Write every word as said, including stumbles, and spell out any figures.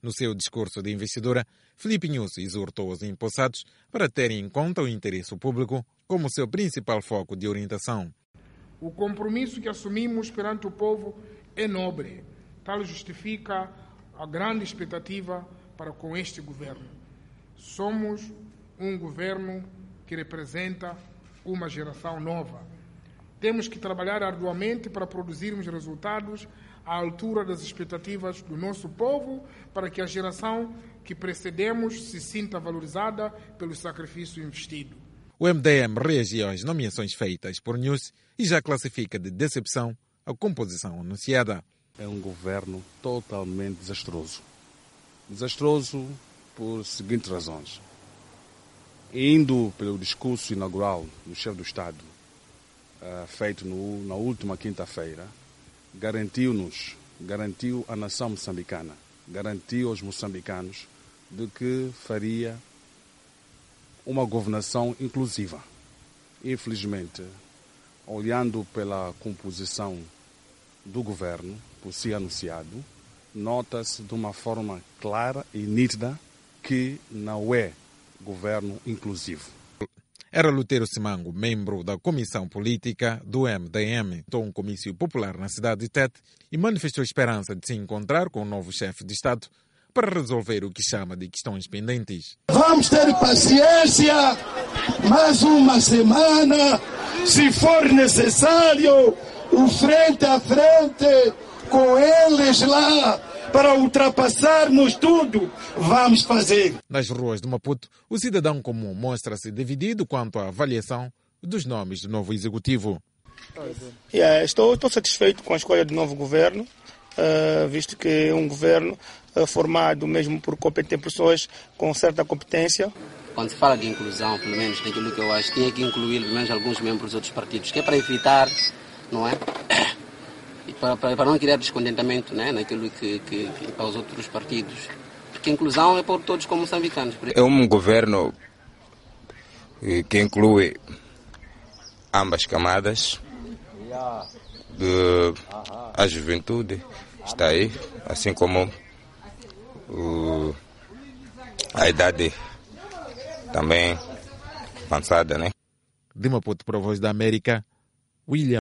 No seu discurso de investidura, Filipe Nyusi exortou os empossados para terem em conta o interesse público como seu principal foco de orientação. O compromisso que assumimos perante o povo é nobre. Tal justifica a grande expectativa para com este governo. Somos um governo que representa uma geração nova. Temos que trabalhar arduamente para produzirmos resultados à altura das expectativas do nosso povo, para que a geração que precedemos se sinta valorizada pelo sacrifício investido. O M D M reagiu às nomeações feitas por Nyusi e já classifica de decepção a composição anunciada. É um governo totalmente desastroso. Desastroso por seguintes razões. Indo pelo discurso inaugural do chefe do Estado, uh, feito no, na última quinta-feira, garantiu-nos, garantiu à nação moçambicana, garantiu aos moçambicanos de que faria uma governação inclusiva. Infelizmente, olhando pela composição do governo, por si anunciado, nota-se de uma forma clara e nítida que não é governo inclusivo. Era Lutero Simango, membro da Comissão Política do M D M, em um comício popular na cidade de Tete e manifestou esperança de se encontrar com o novo chefe de Estado para resolver o que chama de questões pendentes. Vamos ter paciência, mais uma semana, se for necessário, o frente a frente com eles lá, para ultrapassarmos tudo, vamos fazer. Nas ruas de Maputo, o cidadão comum mostra-se dividido quanto à avaliação dos nomes do novo executivo. Yeah, estou, estou satisfeito com a escolha do novo governo, uh, visto que é um governo uh, formado mesmo por competentes pessoas com certa competência. Quando se fala de inclusão, pelo menos naquilo que eu acho, tinha que incluir pelo menos alguns membros dos outros partidos, que é para evitar, não é? E para, para, para não criar descontentamento, né, naquilo que, que, que para os outros partidos. Porque a inclusão é por todos como moçambicanos. É um governo que inclui ambas camadas. De, a juventude está aí, assim como o, a idade também avançada, né? De Maputo para a Voz da América, William.